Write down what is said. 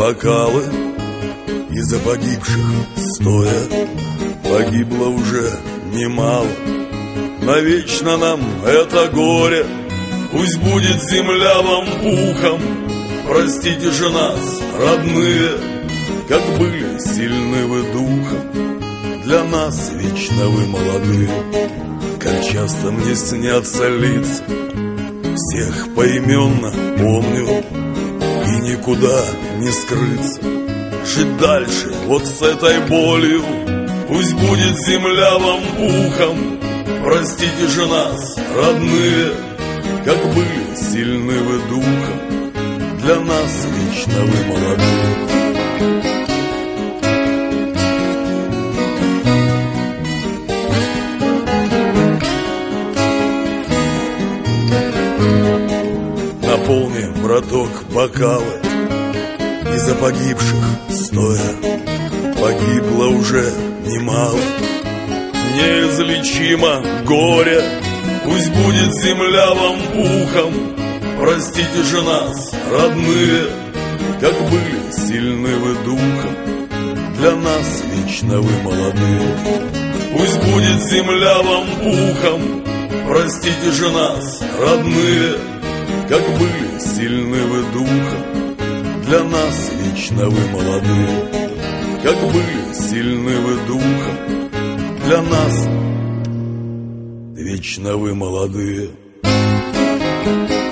бокалы, и за погибших стоя. Погибло уже немало, навечно нам это горе. Пусть будет земля вам пухом, простите же нас, родные, как были сильны вы духом, для нас вечно вы молодые. Как часто мне снятся лица, всех поименно помню, и никуда не скрыться. Жить дальше вот с этой болью. Пусть будет земля вам пухом, простите же нас, родные, как были сильны вы духом, для нас вечно вы молодые. Наполни, браток, бокалы, и за погибших стоя. Погибло уже немало, неизлечимо горе. Пусть будет земля вам пухом, простите же нас, родные, как были сильны вы духом, для нас вечно вы молодые. Пусть будет земля вам пухом, простите же нас, родные, как были сильны вы духом, для нас вечно вы молодые. Как были сильны вы духом, для нас вечно вы молодые.